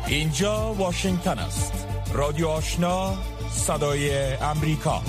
اینجا واشنگتن است. رادیو آشنا، صدای امریکا.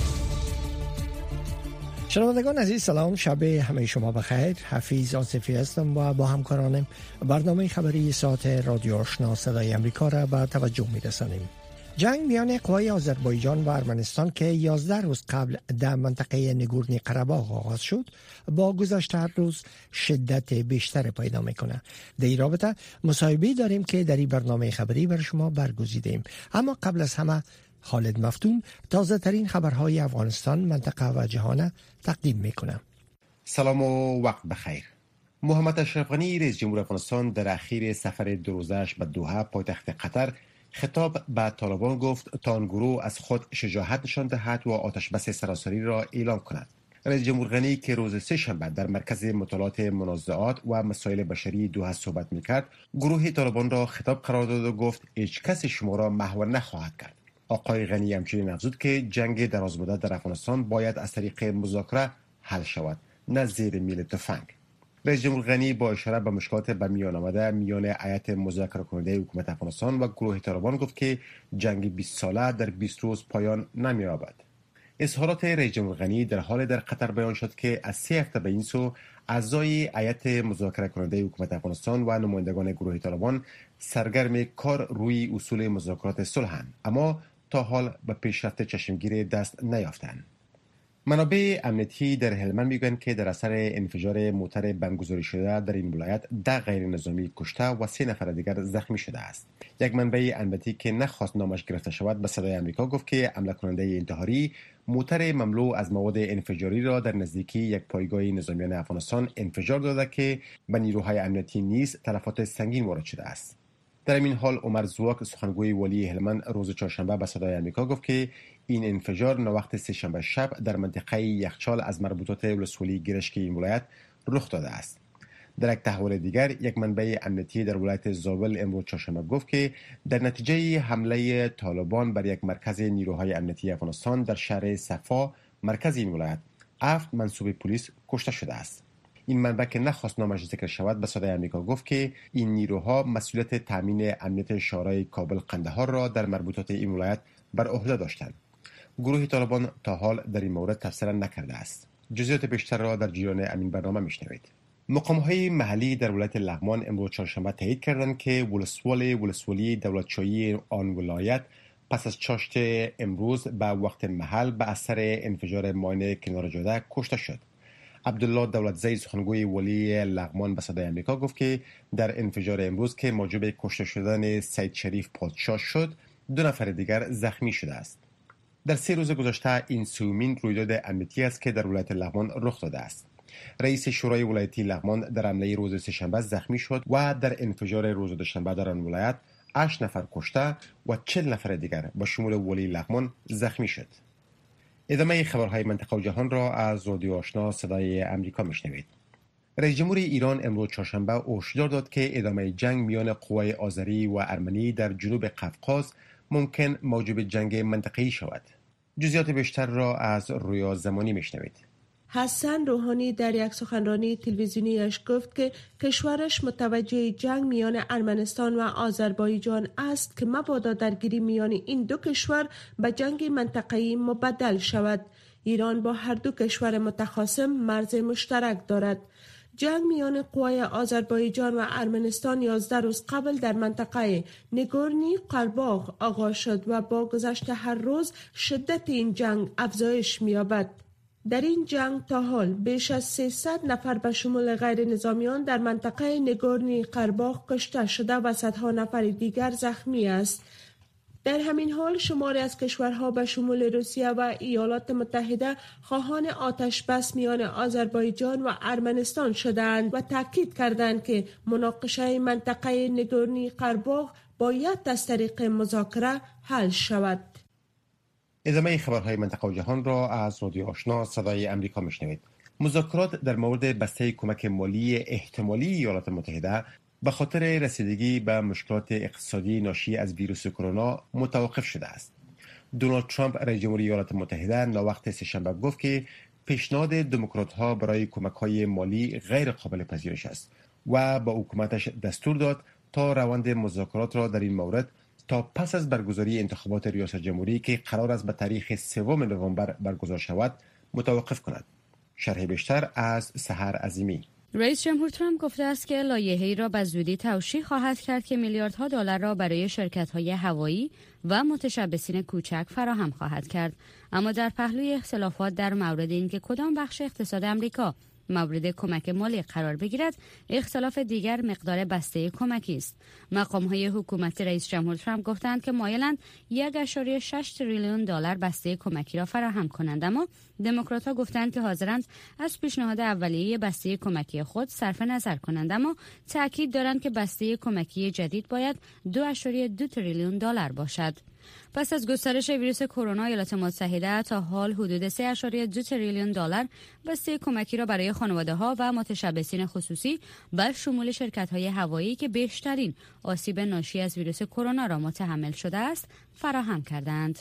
شنوندگان عزیز، سلام، شب همه شما بخیر. حفیظ آصفی هستم و با همکارانم برنامه خبری ساعت رادیو آشنا صدای امریکا را به توجه می‌رسانیم. جنگ میان قوای آذربایجان و ارمنستان که 11 روز قبل در منطقه نگورنی قره‌باغ آغاز شد، با گذشت هر روز شدت بیشتر پیدا میکنه. در این رابطه مصاحبه‌ای داریم که در این برنامه خبری برای شما برگزیدیم. اما قبل از همه خالد مفتون تازه ترین خبرهای افغانستان، منطقه و جهان تقدیم میکنه. سلام و وقت بخیر. محمد اشرف غنی رئیس جمهور افغانستان در اخیر سفر 2 روزه‌اش به دوحه پایتخت قطر خطاب به طالبان گفت تا آن گروه از خود شجاعت نشان دهد و آتش بس سراسری را اعلام کند. رئیس جمهور غنی که روز سه‌شنبه در مرکز مطالعات منازعات و مسائل بشری دوحه صحبت میکرد، گروه طالبان را خطاب قرار داد و گفت هیچ کس شما را محو نخواهد کرد. آقای غنی همچنین افزود که جنگ درازمدت در افغانستان باید از طریق مذاکره حل شود، نه زیر میل تفنگ. رئیس جمهور غنی با اشاره به مشکلات به میان آمده میان هیئت مذاکره کننده حکومت افغانستان و گروه طالبان گفت که جنگ 20 ساله در 20 روز پایان نمی‌یابد. اظهارات رئیس جمهور غنی در حال در قطر بیان شد که از 3 هفته به این سو اعضای هیئت مذاکره کننده حکومت افغانستان و نمایندگان گروه طالبان سرگرم کار روی اصول مذاکرات صلح‌اند، اما تا حال به پیشرفت چشمگیر دست نیافتند. منابع امنیتی در هلمند میگویند که در اثر انفجار موتر بمبگذاری شده در این ولایت 10 غیر نظامی کشته و 3 نفر دیگر زخمی شده است. یک منبع امنیتی که نخواست نامش گرفته شود به صدای آمریکا گفت که حمله کننده انتحاری موتر مملو از مواد انفجاری را در نزدیکی یک پایگاه نظامیان افغانستان انفجار داده که به نیروهای امنیتی نیز تلفات سنگین وارد شده است. در این حال عمر زواک سخنگوی والی هلمند روز چهارشنبه به صدای آمریکا گفت که این انفجار نوقت سه‌شنبه شب در منطقه یخچال از مربوطات ولسوالی گرشک این ولایت رخ داده است. در یک تحول دیگر، یک منبع امنیتی در ولایت زابل امروز چهارشنبه گفت که در نتیجه حمله طالبان بر یک مرکز نیروهای امنیتی افغانستان در شهر صفا مرکز این ولایت 7 منصوب پلیس کشته شده است. این منبع که نخواست نامش ذکر شود به صدای آمریکا گفت که این نیروها مسئولیت تامین امنیت شورای کابل قندهار را در مربوطات این ولایت بر عهده داشتند. گروه طالبان تا حال در این مورد تفسیر نکرده است. جزئیات بیشتر را در جریان همین برنامه میشنوید. مقام‌های محلی در ولایت لغمان امروز چهارشنبه تایید کردند که ولسوالی دولتشاهی آن ولایت پس از چاشت امروز به وقت محل به اثر انفجار ماین کنار جاده کشته شد. عبدالله دولتزی سخنگوی والی لغمان به صدای آمریکا گفت که در انفجار امروز که موجب کشته شدن سید شریف پادشاه شد، 2 نفر دیگر زخمی شده است. در 3 روز گذشته این سومین رویداد امنیتی است که در ولایت لغمان رخ داده است. رئیس شورای ولایتی لغمان در حمله روز سه‌شنبه زخمی شد و در انفجار روز دوشنبه در آن ولایت 8 نفر کشته و 40 نفر دیگر با شمول والی لغمان زخمی شد. ادامه خبرهای منطقه و جهان را از رادیو آشنا صدای امریکا میشنوید. رئیس جمهور ایران امروز چهارشنبه هشدار داد که ادامه جنگ میان قوای آذری و ارمنی در جنوب قفقاز ممکن موجب جنگ منطقه‌ای شود. جزئیات بیشتر را از رویا زمانی میشنوید. حسن روحانی در یک سخنرانی تلویزیونیش گفت که کشورش متوجه جنگ میان ارمنستان و آذربایجان است که مبادا درگیری میان این 2 کشور به جنگ منطقه‌ای مبدل شود. ایران با هر 2 کشور متخاصم مرز مشترک دارد. جنگ میان قوای آذربایجان و ارمنستان 11 روز قبل در منطقه نگورنی قره‌باغ آغاز شد و با گذشت هر روز شدت این جنگ افزایش می‌یابد. در این جنگ تا حال بیش از 300 نفر به شمول غیر نظامیان در منطقه نگورنی قره‌باغ کشته شده و صدها نفر دیگر زخمی است. در همین حال شماری از کشورها به شمول روسیه و ایالات متحده خواهان آتش بس میان آذربایجان و ارمنستان شدند و تاکید کردند که مناقشه منطقه نگورنی قره‌باغ باید از طریق مذاکره حل شود. ادامه خبرهای منطقه و جهان را از رادیو آشنا صدای امریکا میشنوید. مذاکرات در مورد بسته کمک مالی احتمالی ایالات متحده به خاطر رسیدگی به مشکلات اقتصادی ناشی از ویروس کرونا متوقف شده است. دونالد ترامپ رئیس جمهور ایالات متحده ناوقت سه‌شنبه گفت که پیشنهاد دموکرات‌ها برای کمک‌های مالی غیر قابل پذیرش است و با حکومتش دستور داد تا روند مذاکرات را در این مورد تا پس از برگزاری انتخابات ریاست جمهوری که قرار است به تاریخ 3 نوامبر برگزار شود متوقف کند. شرح بیشتر از سحر عظیمی. رئیس جمهور ترامپ گفته است که لایحه‌ای را به زودی توشیح خواهد کرد که میلیاردها دلار را برای شرکت‌های هوایی و متشبثین کوچک فراهم خواهد کرد. اما در پهلوی اختلافات در مورد اینکه کدام بخش اقتصاد آمریکا مورد کمک مالی قرار بگیرد، اختلاف دیگر مقدار بسته کمکی است. مقام‌های حکومتی رئیس جمهور ترامپ گفتند که مایلند 1.6 تریلیون دلار بسته کمکی را فراهم کنند، اما دموکرات‌ها گفتند که حاضرند از پیشنهاد اولیه بسته کمکی خود صرف نظر کنند، اما تأکید دارند که بسته کمکی جدید باید 2.2 تریلیون دلار باشد. پس از گسترش ویروس کرونا، ایالات متحده تا حال حدود 3.2 تریلیون دلار بسته کمکی را برای خانواده‌ها و متشبثین خصوصی به شمول شرکت‌های هوایی که بیشترین آسیب ناشی از ویروس کرونا را متحمل شده است فراهم کردند.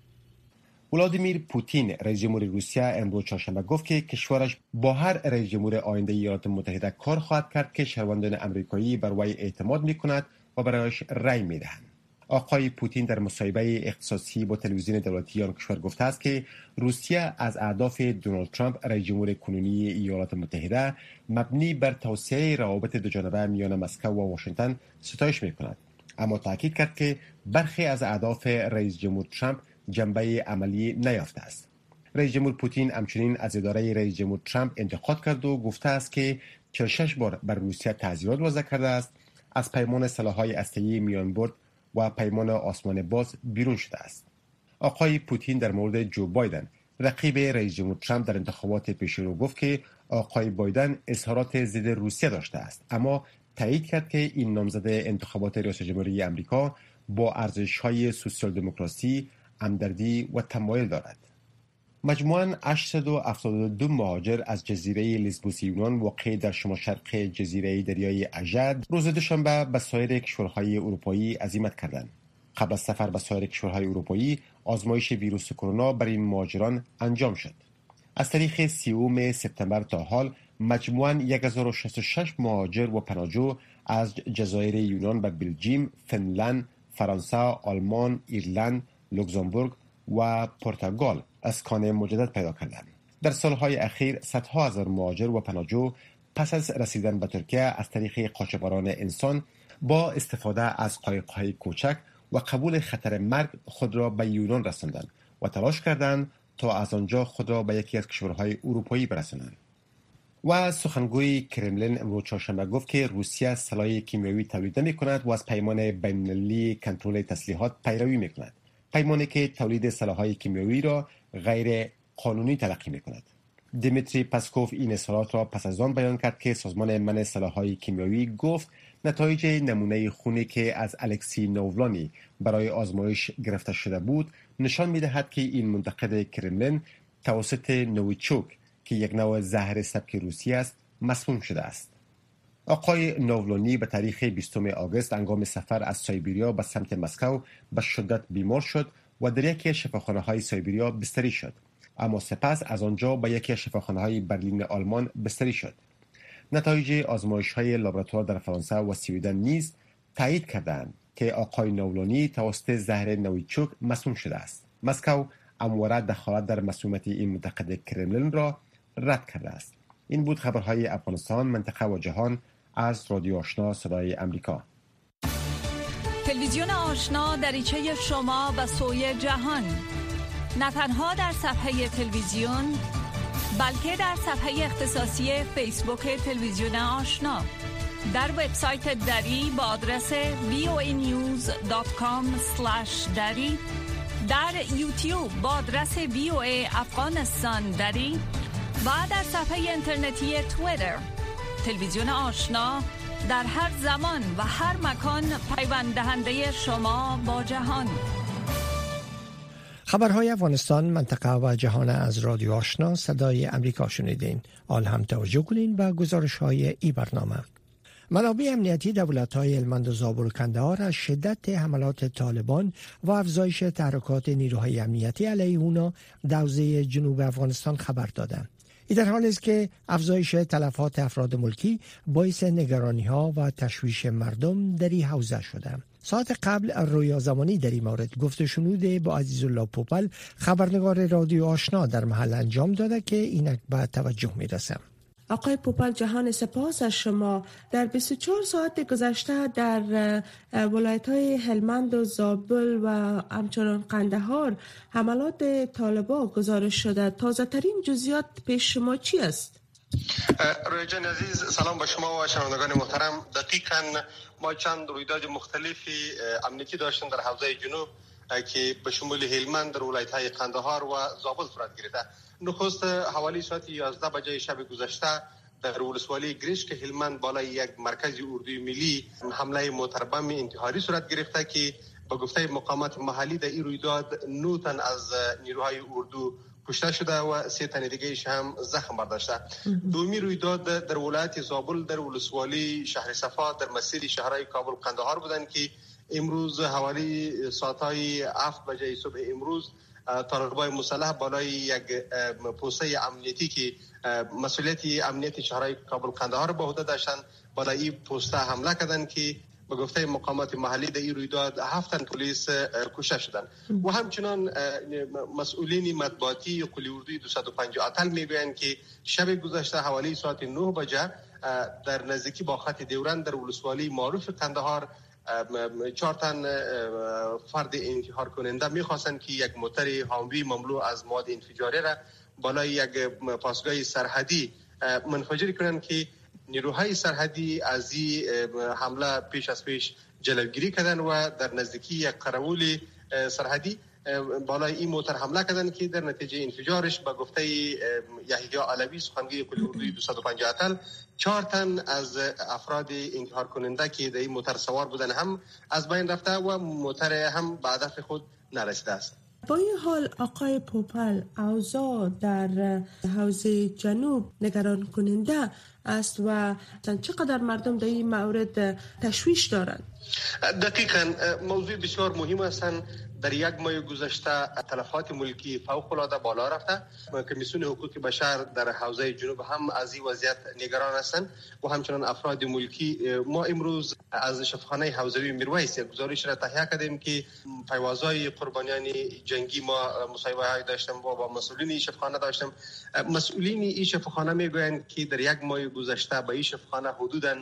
ولادیمیر پوتین رئیس جمهور روسیه امروز چهارشنبه گفت که کشورش با هر رئیس جمهور آینده ایالات متحده کار خواهد کرد که شهروندان آمریکایی بر وی اعتماد می‌کند و برایش رأی می‌دهند. آقای پوتین در مصاحبه اختصاصی با تلویزیون دولتی آن کشور گفته است که روسیه از اهداف دونالد ترامپ رئیس جمهور کنونی ایالات متحده مبنی بر توسعه روابط دوجانبه میان مسکو و واشنگتن ستایش می‌کند، اما تاکید کرد که برخی از اهداف رئیس جمهور ترامپ جنبه عملی نیافته است. رئیس جمهور پوتین همچنین از اداره رئیس جمهور ترامپ انتقاد کرد و گفته است که 46 بار بر روسیه تحذیرات وضع کرده است، از پیمان سلاح‌های هسته‌ای میان برد و پیمان آسمان باز بیرون شده است. آقای پوتین در مورد جو بایدن رقیب رئیس جمهور ترامپ در انتخابات پیشرو گفت که آقای بایدن اظهارات ضد روسیه داشته است، اما تایید کرد که این نامزد انتخابات ریاست جمهوری آمریکا با ارزش‌های سوسیال دموکراسی، همدردی و تمایل دارد. مجموعاً 872 مهاجر از جزیره لیسبوس یونان واقع در شمال شرق جزیره دریای اژه روز دوشنبه به سایر کشورهای اروپایی عزیمت کردند. قبل از سفر به سایر کشورهای اروپایی آزمایش ویروس کرونا بر این مهاجران انجام شد. از تاریخ 30 سپتامبر تا حال مجموعاً 1066 مهاجر و پناهجو از جزایر یونان به بلژیم، فنلند، فرانسه، آلمان، ایرلند، لوکزامبورگ و پرتغال اسکان مجدد پیدا کردند. در سالهای اخیر صدها هزار مهاجر و پناهجو پس از رسیدن به ترکیه از طریق قاچاقبران انسان با استفاده از قایق‌های کوچک و قبول خطر مرگ خود را به یونان رساندند و تلاش کردند تا از آنجا خود را به یکی از کشورهای اروپایی برسانند. و سخنگوی کرملین امروز چهارشنبه گفت که روسیه سلاح کیمیایی تولید نمی‌کند و از پیمان بین‌المللی کنترل تسلیحات پیروی می‌کند، پیمانی که تولید سلاح‌های کیمیایی را غیر قانونی تلقی می‌کند. دیمیتری پسکوف این اظهارات را پس از آن بیان کرد که سازمان منع سلاح‌های کیمیایی گفت نتایج نمونه خونی که از الکسی نوولانی برای آزمایش گرفته شده بود نشان می‌دهد که این منتقد کرملین توسط نوویچوک که یک نوع زهر سبک روسی است مسموم شده است. آقای نوولانی به تاریخ 20 آگوست هنگام سفر از سایبریا به سمت مسکو به شدت بیمار شد و در یکی از شفاخانه‌های سایبریا بستری شد، اما سپس از آنجا به یکی از شفاخانه‌های برلین آلمان بستری شد. نتایج آزمایش‌های لابراتوار در فرانسه و سوئدن نیز تایید کردند که آقای نوولانی توسط زهر نوویچوک مسموم شده است. مسکو همواره دخالت در مسمومیت این منتقد کرملین را رد کرده است. این بود خبرهای افغانستان، منطقه و جهان از رادیو آشنا صدای امریکا. تلویزیون آشنا دریچه شما به سوی جهان، نه تنها در صفحه تلویزیون بلکه در صفحه اختصاصی فیسبوک تلویزیون آشنا، در وبسایت دری با آدرس voanews.com/dari، در یوتیوب با آدرس VOA افغانستان دری و در صفحه اینترنتی توییتر. تلویزیون آشنا در هر زمان و هر مکان پیوند دهنده شما با جهان. خبرهای افغانستان، منطقه و جهان از رادیو آشنا صدای امریکا شنیدین. آل هم توجه کنین به گزارش‌های ای برنامه. منابع امنیتی دولت‌های هلمند و زابور و کندهار از شدت حملات طالبان و افزایش تحرکات نیروهای امنیتی علیه اونا در حوزه جنوب افغانستان خبر دادند. این در حالی است که افزایش تلفات افراد ملکی باعث نگرانی‌ها و تشویش مردم در این حوزه شده. ساعت قبل رویا زمانی در این مورد گفت و شنود با عزیزالله پوپل خبرنگار رادیو آشنا در محل انجام داده که اینک به توجه میرسه. آقای پوپل، جهان سپاس از شما. در 24 ساعت گذشته در ولایت‌های هلمند و زابل و همچنان قندهار حملات طالبان گزارش شده. تازه ترین جزئیات پیش شما چی است؟ رویا جان عزیز، سلام به شما و شنوندگان محترم. دقیقاً ما چند رویداد مختلفی امنیتی داشتیم در حوزه جنوب که به شمول هلمند در ولایت‌های قندهار و زابل صورت گرفته. نخست حوالی ساعت 11 بجه شب گذشته در ولسوالی گریش که هلمند بالای یک مرکز اردوی ملی حمله موتربم انتحاری صورت گرفته که با گفته مقامات محلی در این رویداد 9 تن از نیروهای اردو کشته شده و 3 تن دیگه‌اش هم زخم برداشته. دومی رویداد در ولایت زابل در ولسوالی شهر صفا در مسیر شهرهای کابل قندهار بودند که امروز حوالی ساعت‌های 7 بجه صبح امروز طالبان مسلح بالای یک پوسته امنیتی که مسئولیت امنیت شهرهای کابل قندهار به عهده داشتند بالای این پوسته حمله کردند که به گفته مقامات محلی در این رویداد 7 تن پلیس کشته شدند و همچنان مسئولین مطبوعاتی قلی اردوی 250 اتل میگویند که شب گذشته حوالی ساعت 9 بجه در نزدیکی با خط دیورند در ولسوالی معروف قندهار 4 تن فرد انتحار کننده میخواستند که یک موتر هاموی مملو از مواد انفجاری را بالای یک پاسگاه سرحدی منفجر کنند که نیروهای سرحدی از این حمله پیش از پیش جلوگیری کردند و در نزدیکی یک قراول سرحدی بالای این موتر حمله کردند که در نتیجه انفجارش به گفته یحیی علوی سخنگوی قلی اردوی 250 اتل 4 تن از افراد انتحار کننده که در این موتر سوار بودند هم از بین رفته و موتر هم به هدف خود نرسیده است. با این حال آقای پوپل، اوضاع در حوزه جنوب نگران کننده است و چقدر مردم در این مورد تشویش دارند؟ دقیقاً موضوع بسیار مهم است. در یک ماه گذشته تلفات ملکی فوق‌العاده بالا رفته. کمیسیون حقوق بشر در حوزه جنوب هم از این وضعیت نگران هستند و همچنان افراد ملکی. ما امروز از شفاخانه حوزوی میرویس گزارش را تهیه کردیم که پیوازهای قربانیان جنگی ما مصاحبه داشتیم و با مسئولین شفاخانه داشتیم. مسئولین این شفاخانه میگویند که در یک ماه گذشته به این شفاخانه حدوداً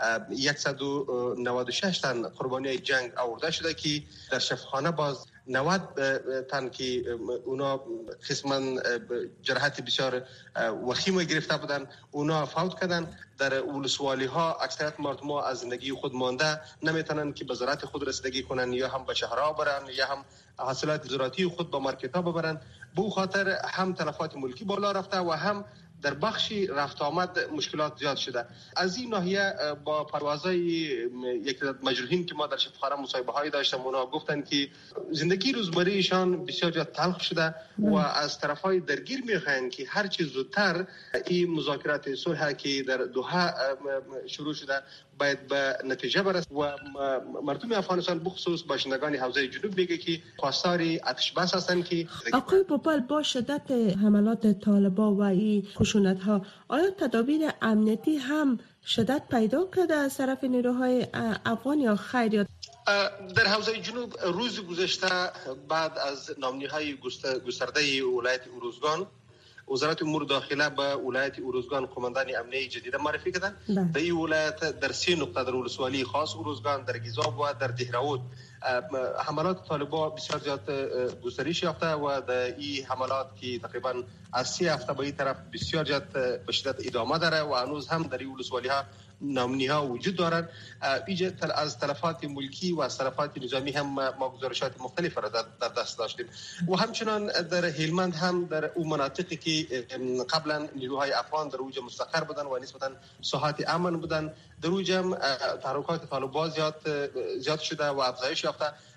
196 تن قربانی جنگ آورده شده که در شفاخانه باز 90 تن که اونا قسما جراحت بسیار وخیم گرفته بودن اونا فوت کردن. در ولسوالی ها اکثریت مردم از زندگی خود مانده نمیتونن که به زراعت خود رسیدگی کنن یا هم به شهرها برن یا هم حاصلات زراعتی خود به مارکت ها ببرن. به خاطر هم تلفات ملکی بالا رفته و هم در بخشی رفت آمد مشکلات زیاد شده. از این ناحیه با پروازهای یک مجروحین که ما در شفاخانه مصاحبه هایی داشتم اونا گفتن که زندگی روزمره ایشان بسیار زیاد تلخ شده و از طرفای درگیر میخواهند که هر چیز زودتر این مذاکرات صلح که در دوحه شروع شده باید به نتیجه برسد و مردم افغانستان بخصوص باشندگان حوزه جنوب میگه که خواستار آتش بس هستند. که آقای پوپل، با شدت حملات طالبان و این خشونت ها آیا تدابیر امنیتی هم شدت پیدا کرده از طرف نیروهای افغان یا خیر؟ در حوزه جنوب روز گذشته بعد از نامنی‌های گسترده ولایت اروزگان وزارت امور داخله به ولایت اروزگان قماندان امنیتی جدید معرفی کردند. در این ولایت در 3 نقطه در ولسوالی خاص اروزگان، در گیزاب و در دهراود حملات طالبان بسیار زیاد گسترش یافته و در این حملات که تقریبا از 3 هفته به این طرف بسیار زیاد به شدت ادامه داره و هنوز هم در این ولسوالی ها نامنی ها وجود دارند. از تلفات ملکی و از تلفات نظامی هم ما گزارشات مختلف را در دست داشتیم و همچنان در هلمند هم در اون مناطقی که قبلا نیروهای افغان در اوج مستقر بودن و نسبتا ساحات امن بودن در اوج هم تحرکات طالبان زیاد شده و افزایش یافته.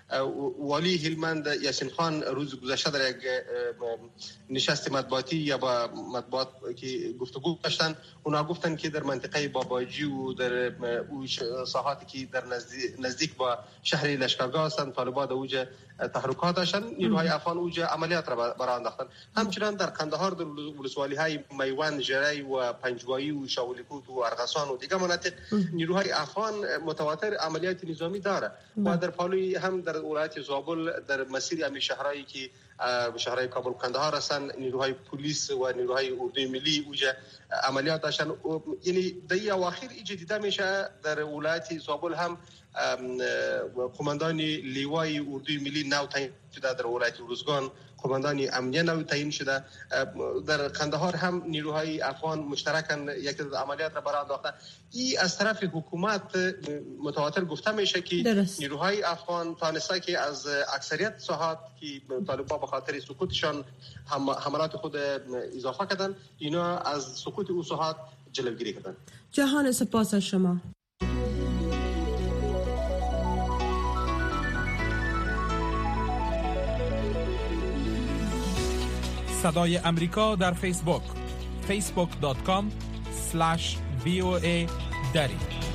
والی هلمند یاسین خان روز گذشته در یک نشست مطبوعاتی یا با مطبوعات که گفتگو داشتن، اونا گفتن که در منطقه باباجی و در ساحاتی که در نزدیک با شهر لشکرگاه هستند طالبان اوج تحرکات داشتن، نیروهای افغان اوج عملیات را برآورده انداختن. همچنین در قندهار در ولسوالی های میوند، جری و پنجوایی و شاولیکوت و ارغسان و دیگر مناطق نیروهای افغان متواتر عملیات نظامی داره و در پالوی هم در ولایت زابل در مسیر همین شهرهایی که شهرهای کابل و قندهار هستند نیروهای پلیس و نیروهای اردوی ملی اوج عملیات داشتن. یعنی در اواخر دیده میشه در ولایت زابل هم قماندان لیوای اردوی ملی نو تعیین شده، در ولایت روزگان قماندان امنیه نو تعیین شده، در قندهار هم نیروهای افغان مشترکاً یک عملیات را برآورده انداختن. این از طرف حکومت متواتر گفته میشه که نیروهای افغان تانسته که از اکثریت ساحات که طالبان به خاطر سکوتشان حملات خود اضافه کردن، اینا از سکوت او ساحات جلوگیری کردن. جهان سپاس از شما. صدای امریکا در فیسبوک facebook.com/VOA دری.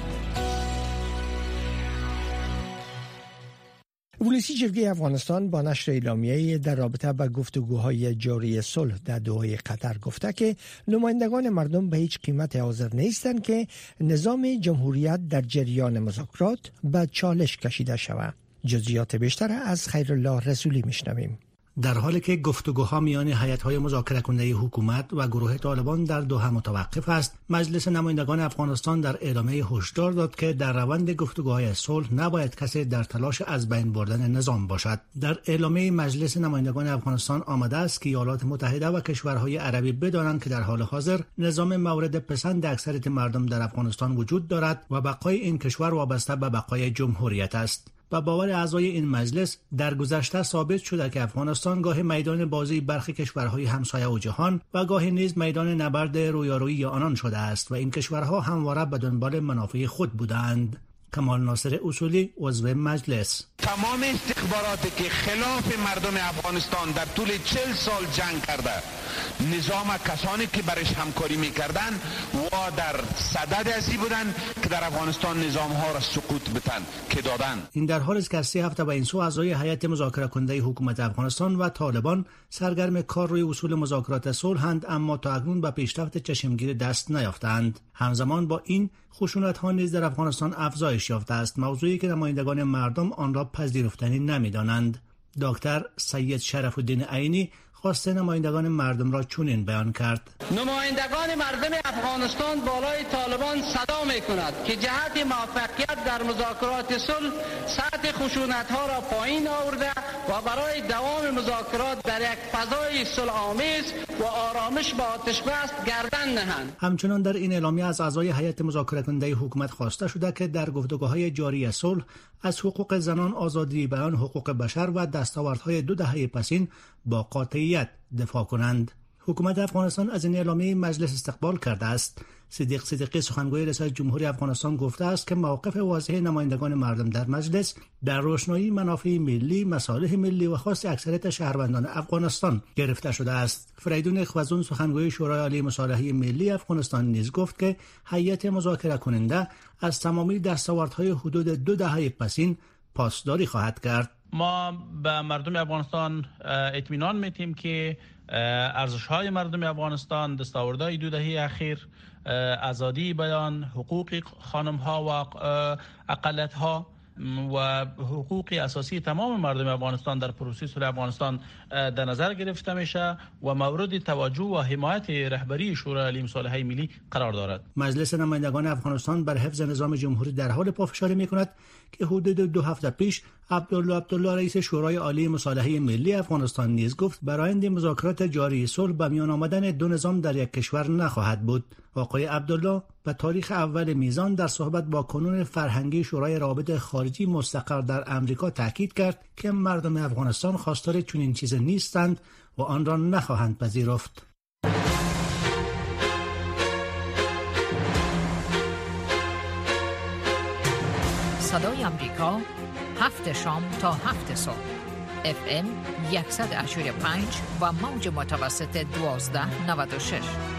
ولسی جرگه افغانستان با نشر اعلامیه‌ای در رابطه با گفتگوهای جاری صلح در دوحه قطر گفته که نمایندگان مردم به هیچ قیمت حاضر نیستند که نظام جمهوریت در جریان مذاکرات به چالش کشیده شود. جزئیات بیشتر از خیرالله رسولی میشنویم. در حالی که گفتگوها میان هیئت‌های مذاکره کننده حکومت و گروه طالبان در دوحه متوقف است، مجلس نمایندگان افغانستان در اعلامیه هشدار داد که در روند گفتگوهای صلح نباید کسی در تلاش از بین بردن نظام باشد. در اعلامیه مجلس نمایندگان افغانستان آمده است که ایالات متحده و کشورهای عربی بدانند که در حال حاضر نظام مورد پسند اکثریت مردم در افغانستان وجود دارد و بقای این کشور وابسته به بقای جمهوریت است. و باور اعضای این مجلس در گذشته ثابت شده که افغانستان گاه میدان بازی برخی کشورهای همسایه و جهان و گاهی نیز میدان نبرد رویارویی آنان شده است و این کشورها همواره به دنبال منافع خود بودند. کمال ناصر اصولی عضو مجلس: تمام استخباراتی که خلاف مردم افغانستان در طول 40 سال جنگ کرده، نظام کسانی که برش همکاری میکردن و در صدد ازی بودن که در افغانستان نظام ها را سقوط بتن که دادن. این در حالی است که 3 هفته به این سو اعضای هیئت مذاکره کننده حکومت افغانستان و طالبان سرگرم کار روی اصول مذاکرات صلح‌اند، اما تا اکنون به پیشرفت چشمگیر دست نیافتند. همزمان با این خشونت ها نیز در افغانستان افزایش یافته است، موضوعی که نمایندگان مردم آن را پذیرفتنی نمی‌دانند. دکتر سید شرف الدین عینی خواست نمایندگان مردم را چنین بیان کرد: نمایندگان مردم افغانستان بالای طالبان صدا می‌کند که جهت موفقیت در مذاکرات صلح سطح خشونت‌ها را پایین آورده و برای دوام مذاکرات در یک فضای صلح‌آمیز و آرامش با آتش بس گردن نهند. همچنان در این اعلامیه از اعضای هیئت مذاکره کننده حکومت خواسته شده که در گفتگوهای جاری صلح از حقوق زنان، آزادی بیان، حقوق بشر و دستاوردهای 2 دهه پسین با قاطعیت دفاع کنند. حکومت افغانستان از این اعلامیه مجلس استقبال کرده است. صدیق صدیقی سخنگوی ریاست جمهوری افغانستان گفته است که موقف واضح نمایندگان مردم در مجلس در روشنایی منافع ملی، مصالح ملی و خاص اکثریت شهروندان افغانستان گرفته شده است. فریدون خوازون سخنگوی شورای عالی مصالحه ملی افغانستان نیز گفت که هیئت مذاکره کننده از تمامی دستاوردهای حدود 2 دهه پسین پاسداری خواهد کرد. ما به مردم افغانستان اطمینان میدیم که ارزش‌های مردم افغانستان، دستاوردهای 2 دهه اخیر، آزادی بیان، حقوق خانم‌ها و اقلیت‌ها و حقوق اساسی تمام مردم افغانستان در پروسه صلح افغانستان در نظر گرفته میشه و مورد توجه و حمایت رهبری شورای عالی مصالحه ملی قرار دارد. مجلس نمایندگان افغانستان بر حفظ نظام جمهوری در حال پافشاری میکند که حدود 2 هفته پیش عبدالله رئیس شورای عالی مصالحه ملی افغانستان نیز گفت برآیند مذاکرات جاری صلح به میان آمدن 2 نظام در یک کشور نخواهد بود. آقای عبدالله به تاریخ اول میزان در صحبت با کنون فرهنگی شورای روابط خارجی مستقر در امریکا تاکید کرد که مردم افغانستان خواستار چنین چیزی نیستند و آن را نخواهند پذیرفت. صدای امریکا 7 شام تا 7 صبح FM 100.5 و موج متوسط 1296.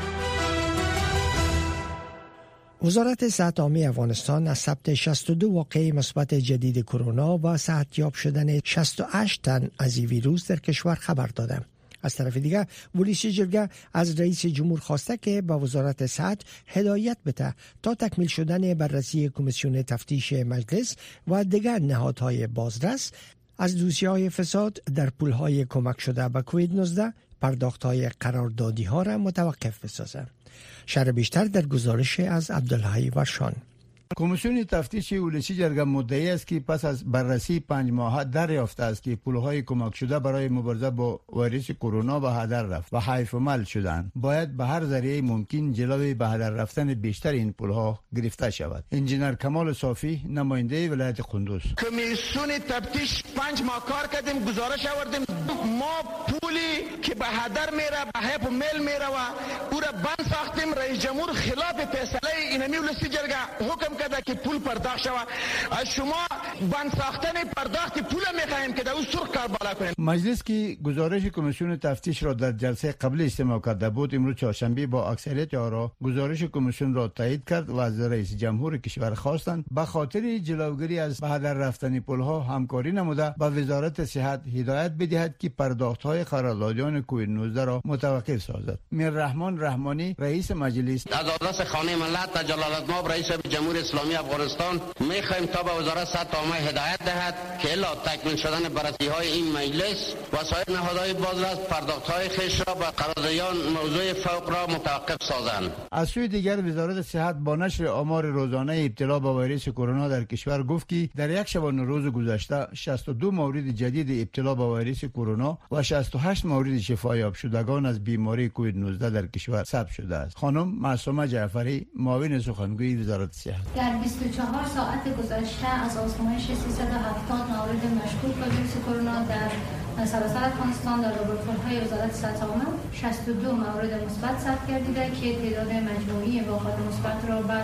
وزارت صحت عامه افغانستان از ثبت 62 واقعه مثبت جدید کرونا و صحتیاب شدن 68 تن از این ویروس در کشور خبر داده. از طرف دیگر ولایت جرگه از رئیس جمهور خواسته که به وزارت صحت هدایت بده تا تکمیل شدن بررسی کمیسیون تفتیش مجلس و دیگر نهادهای بازرس از دوسیه‌های فساد در پولهای کمک شده به کووید 19 پرداخت‌های قراردادی ها را متوقف بسازد. شرح بیشتر در گزارش از عبدالحی ورشان. کمیسیون تفتیش ولایت جرگه مدعی است که پس از بررسی 5 ماهه دریافته است که پولهای کمک شده برای مبارزه با ویروس کرونا به هدر رفت و حیف عمل شدند. باید به هر ذریعه ممکن جلوی به هدر رفتن بیشتر این پولها گرفته شود. انجینر کمال صافی نماینده ولایت قندوز: کمیسیون تفتیش 5 ماه کار کردیم، گزارش آوردیم، ما پولی که به هدر میره به حیف و میل میره و او را بند ساختیم. رئیس جمهور خلاف فیصله اینمی ولایت جرگه حکم کرده که پول پرداخت شود. از شما بند ساختن پرداخت پول میخواهیم که در اون سرخ کار بالا کنیم. مجلس که گزارش کمیسیون تفتیش را در جلسه قبلی استماع کرده بود، امروز چهارشنبه با اکثریت آرا گزارش کمیسیون را تایید کرد و از رئیس جمهور کشور خواستند به خاطر جلوگیری از به هدر رفتن پولها همکاری نموده به وزارت صحت هدایت بدهد که پرداخت‌های قراردادیان کووید 19 را متوقف سازد. میررحمان رحمانی رئیس مجلس: از آدرس خانه ملت و جلال المآب رئیس جمهور اسلامی افغانستان می‌خواهیم تا به وزارت صحت عامه هدایت دهد که الا تکمیل شدن بررسی‌های این مجلس و سایر نهادهای بازرس پرداخت‌های خویش را به قراردادیان موضوع فوق را متوقف سازند. از سوی دیگر وزارت صحت با نشر آمار روزانه ابتلا به ویروس کرونا در کشور گفت که در یک شبانه روز گذشته 62 مورد جدید ابتلا به ویروس کرونا و 68 مورد شفایاب شدگان از بیماری کووید 19 در کشور ثبت شده است. خانم معصومه جعفری معاون سخنگوی وزارت صحت: در 24 ساعت گذشته از آزمایش 370 مورد مشکوک به ویروس کرونا در سراسر افغانستان در لابراتوارهای وزارت صحت عامه 62 مورد مثبت ثبت گردیده که تعداد مجموعی واقعات مثبت را به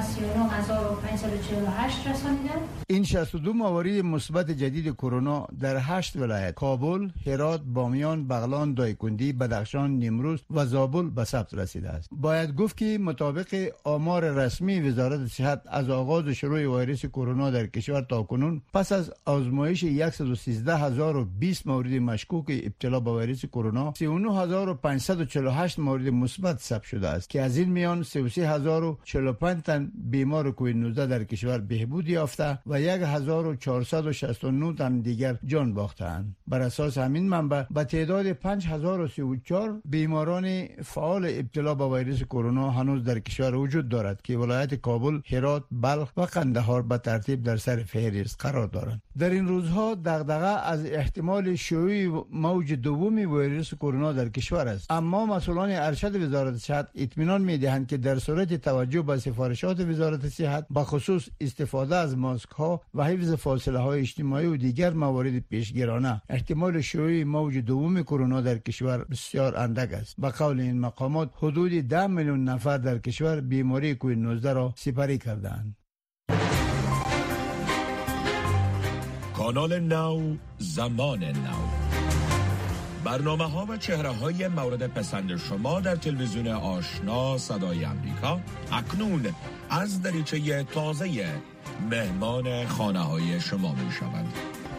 39548 رسانیده. این 62 مورد مثبت جدید کرونا در 8 ولایت کابل، هرات، بامیان، بغلان، دایکنڈی، بدخشان، نیمروز و زابل به ثبت رسیده است. باید گفت که مطابق آمار رسمی وزارت صحت از آغاز شروع ویروس کرونا در کشور تاکنون پس از آزمایش 113020 مورد مشکوک ابتلا به ویروس کرونا 39548 مورد مثبت ثبت شده است که از این میان 33045 تن بیمار کووید 19 در کشور بهبود یافته و 1469 تن دیگر جان باختند. بر اساس همین منبع به تعداد 5034 بیماران فعال ابتلا به ویروس کرونا هنوز در کشور وجود دارد که ولایت کابل، هرات، بلخ و قندهار به ترتیب در سر فهرست قرار دارند. در این روزها دغدغه از احتمال شیوع موج دوم ویروس کرونا در کشور است، اما مسئولان ارشد وزارت صحت اطمینان می‌دهند که در صورت توجه به سفارشات وزارت صحت به خصوص استفاده از ماسک ها و حفظ فاصله های اجتماعی و دیگر موارد پیشگیرانه احتمال شیوع موج دوم کرونا در کشور بسیار اندک است. به قول این مقامات حدود 10 میلیون نفر در کشور بیماری کووید 19 را سپری کردند. کانال نو، زمان نو، برنامه ها و چهره های مورد پسند شما در تلویزیون آشنا صدای امریکا اکنون از دریچه تازه مهمان خانه های شما می شوند.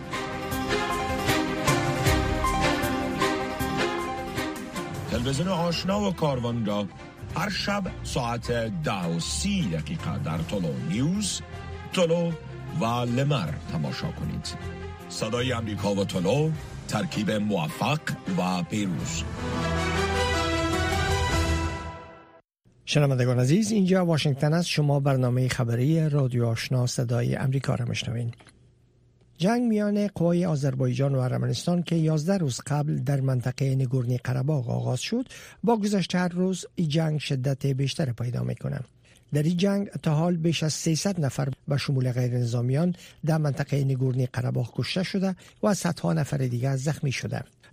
تلویزیون آشنا و کاروان را هر شب ساعت 10:30 در تولو نیوز، تولو و لمر تماشا کنید. صدای امریکا و تولو، ترکیب موفق و پیروز. شنوندگان عزیز، اینجا واشنگتن است. شما برنامه خبری رادیو آشنا صدای امریکا را میشنوید. جنگ میان قوای آذربایجان و ارمنستان که 11 روز قبل در منطقه نگورنی قره‌باغ آغاز شد، با گذشت هر روز این جنگ شدت بیشتر پیدا میکنه. در این جنگ تا حال بیش از 300 نفر به شمول غیر نظامیان در منطقه نگورنی قره‌باغ کشته شده و صدها نفر دیگر زخمی شده.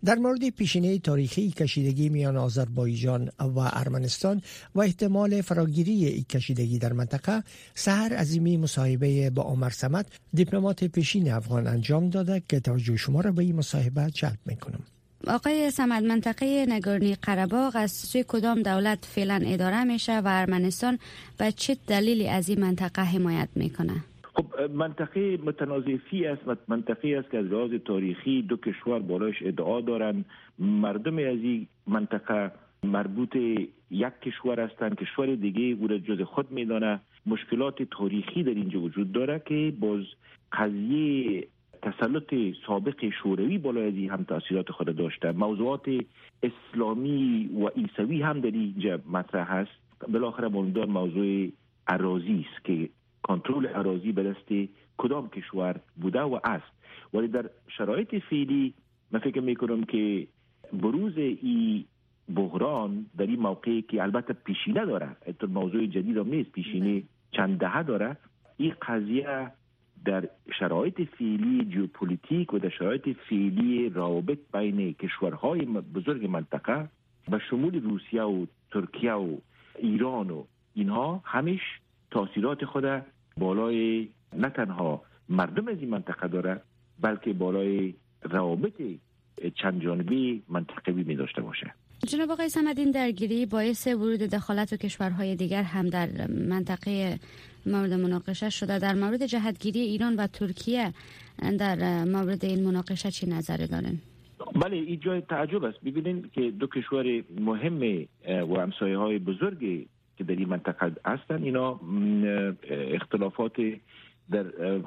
در مورد پیشینه تاریخی کشیدگی میان آذربایجان و ارمنستان و احتمال فراگیری این کشیدگی در منطقه، سحر عظیمی مصاحبه با عمر صمد دیپلمات پیشین افغان انجام داده که توجه شما را به این مصاحبه جلب میکنم. آقای صمد، منطقه نگورنی قره‌باغ از سوی کدام دولت فعلا اداره میشه و ارمنستان به چه دلیلی از این منطقه حمایت میکنه؟ خب منطقه متنازعی است و منطقه است که از لحاظ تاریخی دو کشور بالایش ادعا دارند. مردم از این منطقه مربوط یک کشور هستند، کشور دیگه او را جز خود میدانه. مشکلات تاریخی در اینجا وجود داره که باز قضیه تسلط سابق شوروی بالای از این هم تأثیرات خود داشته. موضوعات اسلامی و عیسوی هم در اینجا مطرح است. بالاخره مهمترین موضوع اراضی است که کنترل اراضی به دست کدام کشور بوده و است. ولی در شرایط فعلی من فکر میکنم که بروز این بحران در این موقعی که البته پیشینه داره، این موضوع جدید هم نیست، پیشینه چند دهه داره، این قضیه در شرایط فعلی ژئوپلیتیک و در شرایط فعلی روابط بین کشورهای بزرگ منطقه به شمول روسیه و ترکیه و ایران و اینها همیش تأثیرات خود بالای نه تنها مردم از این منطقه داره بلکه بالای روابط چند جانبی منطقوی می داشته باشه. جناب آقای صمد، این درگیری باعث ورود دخالت و کشورهای دیگر هم در منطقه مورد مناقشه شده. در مورد جهتگیری ایران و ترکیه در مورد این مناقشه چی نظر دارین؟ بله، این جای تعجب است. ببینید که دو کشور مهم و همسایه های بزرگی که در این منطقه هستند، اینا اختلافات در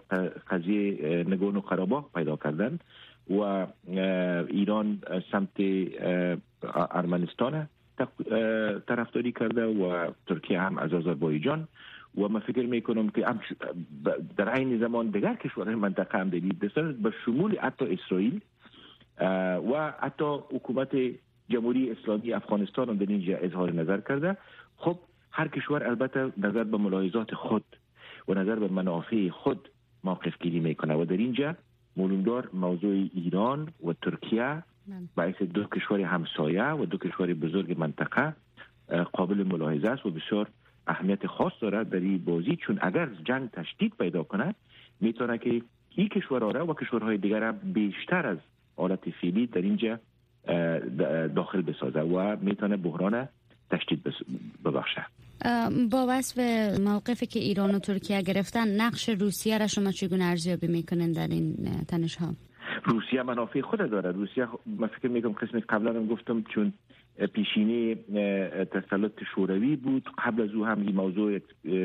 قضیه نگورنو قره‌باغ پیدا کردن و ایران سمت ارمنستان طرفداری کرده و ترکیه هم از آذربایجان و من فکر میکنم که در عین زمان دیگر کشورهای منطقه هم دارید به شمول حتی اسرائیل و حتی حکومت جمهوری اسلامی افغانستان هم در اینجا اظهار نظر کرده. خب هر کشور البته نظر به ملاحظات خود و نظر به منافع خود موقف گیری میکنه و در اینجا معلومدار موضوع ایران و ترکیه باعث دو کشور همسایه و دو کشور بزرگ منطقه قابل ملاحظه است و بسیار اهمیت خاص داره در این بازی، چون اگر جنگ تشدید پیدا کنه میتونه که این کشورها و کشورهای دیگر هم بیشتر از حالت فعلی در اینجا داخل بسازه و میتونه بحران تشدید ببخشه. با وصف موقفی که ایران و ترکیه گرفتن، نقش روسیه را شما چگونه ارزیابی میکنین در این تنش ها؟ روسیه منافع خود داره. روسیه من فکر میکنم قسمت قبلا هم گفتم چون پیشینه تسلط شوروی بود، قبل از او هم این موضوع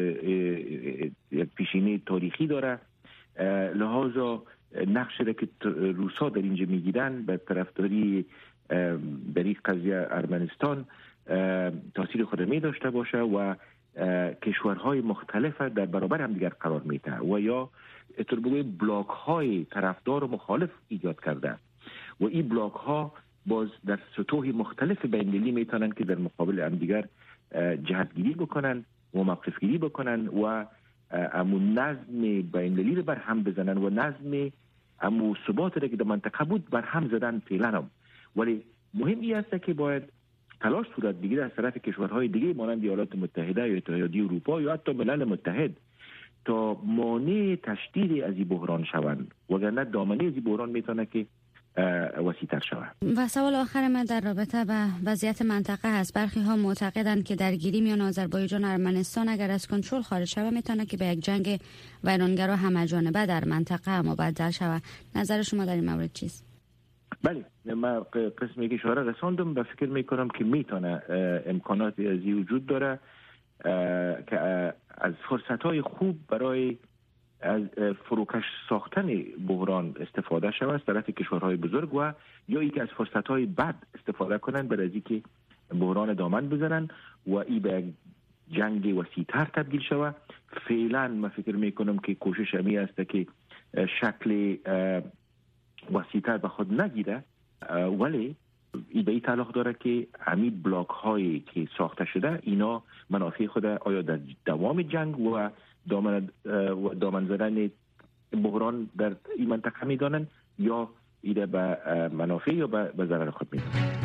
پیشینه تاریخی داره، لحاظا نقش را که روسا در اینجا میگیرن به طرفداری در این قضیه ارمنستان تاثیر خود می داشته باشه و کشورهای مختلف در برابر هم دیگر قرار میده و یا اطلاع بلاک های طرفدار و مخالف ایجاد کرده و این بلاک ها باز در سطوح مختلف بین‌المللی میتونن که در مقابل هم دیگر جهتگیری بکنن و موقف گیری بکنن و امون نظم بین‌المللی رو بر هم بزنن و نظم امون ثبات رو که در منطقه بود بر هم زدن فعلا هم. ولی مهم این است که باید تلاش صورت بگیره از طرف کشورهای دیگه مانند ایالات متحده یا اتحادیه اروپا یا حتی ملل متحد تا مانع تشدید از این بحران شوند، وگرنه دامنه از این بحران میتونه که وسیع‌تر شود. و سوال آخر من در رابطه با وضعیت منطقه هست. برخی ها معتقدند که درگیری میان آذربایجان و ارمنستان اگر از کنترل خارج شود میتونه که به یک جنگ ویرانگر و همه‌جانبه در منطقه مبدل شود. نظر شما در این مورد چیست؟ بله، من قسمی که اشاره رساندم و فکر میکنم که میتونه امکاناتی از این وجود داره که از فرصتهای خوب برای از فروکش ساختن بحران استفاده شود از طرف کشورهای بزرگ و یا ای که از فرصتهای بد استفاده کنند برای از اینکه بحران دامن بزنن و ای به جنگ وسیع‌تر تبدیل شود. فعلا من فکر میکنم که کوشش همی است که شکل وسیع‌تر به خود نگیره، ولی ای به این تعلق داره که همین بلاک هایی که ساخته شده اینا منافع خود آیا در دوام جنگ و دامن زدن بحران در این منطقه میدانن یا ایده به منافع یا به ضرر خود می‌کنند.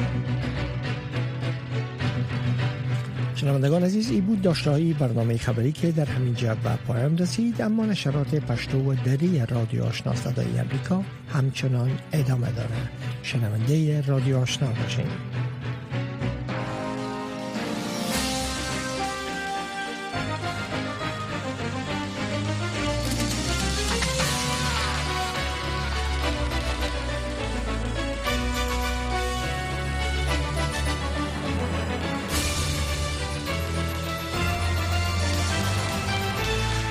شنوندگان عزیز، این بود داشته‌های برنامه خبری که در همین جا به پایان رسید، اما نشرات پشتو و دری رادیو آشنا صدای امریکا همچنان ادامه دارد. شنونده رادیو آشنا باشین.